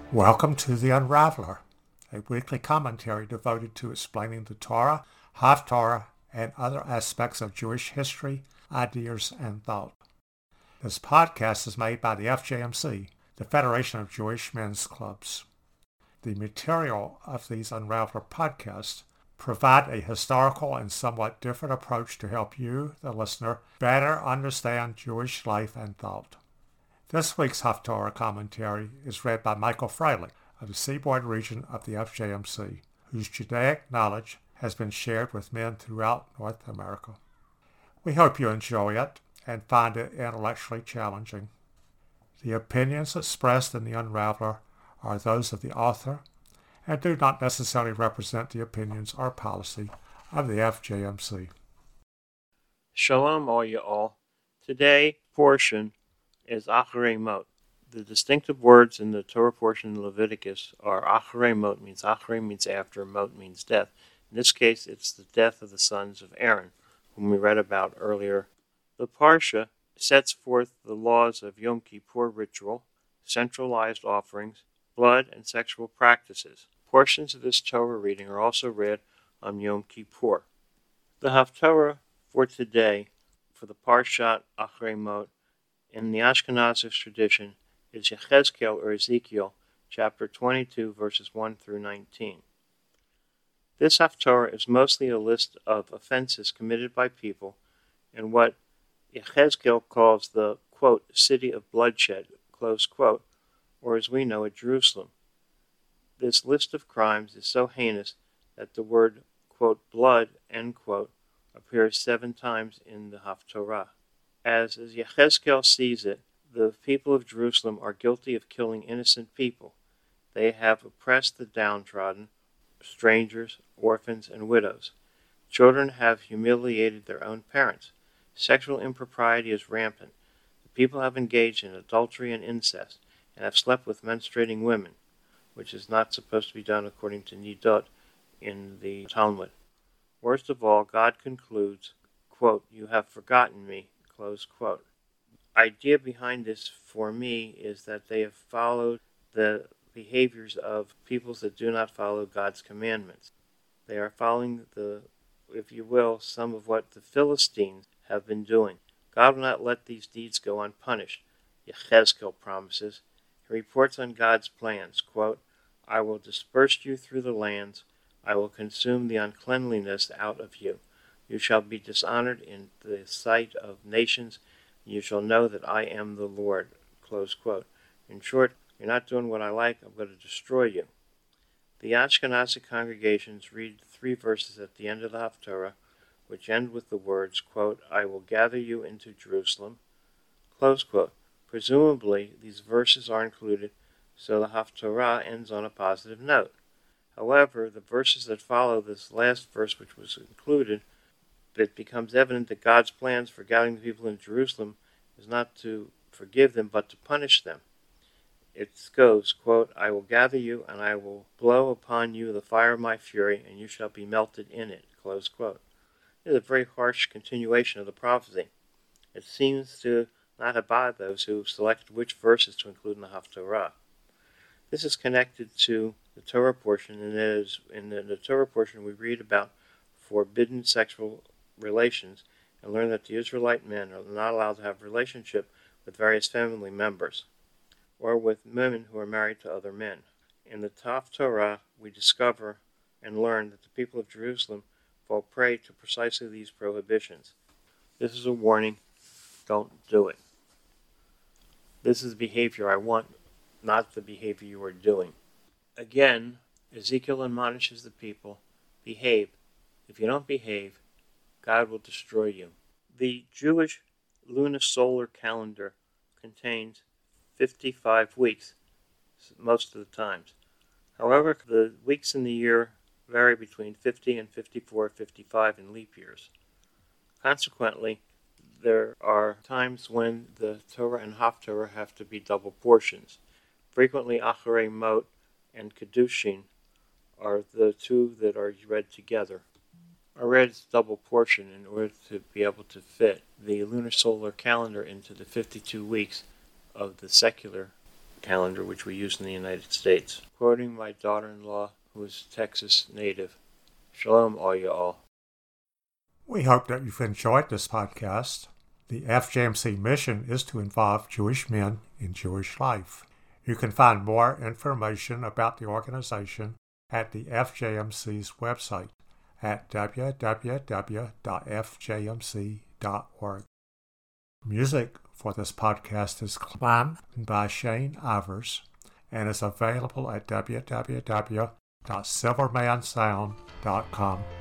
Welcome to The Unraveler, a weekly commentary devoted to explaining the Torah, Haftarah, and other aspects of Jewish history, ideas, and thought. This podcast is made by the FJMC, the Federation of Jewish Men's Clubs. The material of these Unraveler podcasts provide a historical and somewhat different approach to help you, the listener, better understand Jewish life and thought. This week's Haftarah commentary is read by Michael Freilich of the Seaboard region of the FJMC, whose Judaic knowledge has been shared with men throughout North America. We hope you enjoy it and find it intellectually challenging. The opinions expressed in the Unraveler are those of the author and do not necessarily represent the opinions or policy of the FJMC. Shalom, all you all. Today portion is Acharei Mot. The distinctive words in the Torah portion in Leviticus are Acharei Mot means after, Mot means death. In this case, it's the death of the sons of Aaron, whom we read about earlier. The Parsha sets forth the laws of Yom Kippur ritual, centralized offerings, blood, and sexual practices. Portions of this Torah reading are also read on Yom Kippur. The Haftarah for today, for the Parshat Acharei Mot, in the Ashkenazic tradition, is Yechezkel or Ezekiel, chapter 22, verses 1 through 19. This Haftarah is mostly a list of offenses committed by people in what Yechezkel calls the, quote, city of bloodshed, close quote, or as we know it, Jerusalem. This list of crimes is so heinous that the word, quote, blood, end quote, appears 7 times in the Haftarah. As Yechezkel sees it, the people of Jerusalem are guilty of killing innocent people. They have oppressed the downtrodden, strangers, orphans, and widows. Children have humiliated their own parents. Sexual impropriety is rampant. The people have engaged in adultery and incest, and have slept with menstruating women, which is not supposed to be done according to Nidot in the Talmud. Worst of all, God concludes, quote, you have forgotten me, close quote. Idea behind this for me is that they have followed the behaviors of peoples that do not follow God's commandments. They are following if you will, some of what the Philistines have been doing. God will not let these deeds go unpunished, Yechezkel promises. He reports on God's plans, quote, I will disperse you through the lands. I will consume the uncleanliness out of you. You shall be dishonored in the sight of nations. You shall know that I am the Lord. Close quote. In short, you're not doing what I like, I'm going to destroy you. The Ashkenazi congregations read 3 verses at the end of the Haftarah, which end with the words, quote, I will gather you into Jerusalem. Close quote. Presumably, these verses are included so the Haftarah ends on a positive note. However, the verses that follow this last verse, which was included, it becomes evident that God's plans for gathering the people in Jerusalem is not to forgive them, but to punish them. It goes, quote, I will gather you, and I will blow upon you the fire of my fury, and you shall be melted in it, close quote. This is a very harsh continuation of the prophecy. It seems to not abide those who selected which verses to include in the Haftarah. This is connected to the Torah portion, and it is in the Torah portion we read about forbidden sexual relations and learn that the Israelite men are not allowed to have relationship with various family members or with women who are married to other men. In the Haftarah, we discover and learn that the people of Jerusalem fall prey to precisely these prohibitions. This is a warning. Don't do it. This is the behavior I want, not the behavior you are doing. Again, Ezekiel admonishes the people, behave. If you don't behave, God will destroy you. The Jewish lunisolar calendar contains 55 weeks, most of the times. However, the weeks in the year vary between 50 and 54, 55 in leap years. Consequently, there are times when the Torah and Haftarah have to be double portions. Frequently, Acharei Mot and Kedushin are the 2 that are read together. Are read as double portion in order to be able to fit the lunar solar calendar into the 52 weeks of the secular calendar which we use in the United States. Quoting my daughter-in-law, who is a Texas native. Shalom, all you all. We hope that you've enjoyed this podcast. The FJMC mission is to involve Jewish men in Jewish life. You can find more information about the organization at the FJMC's website at www.fjmc.org. Music for this podcast is Climb by Shane Ivers and is available at www.silvermansound.com.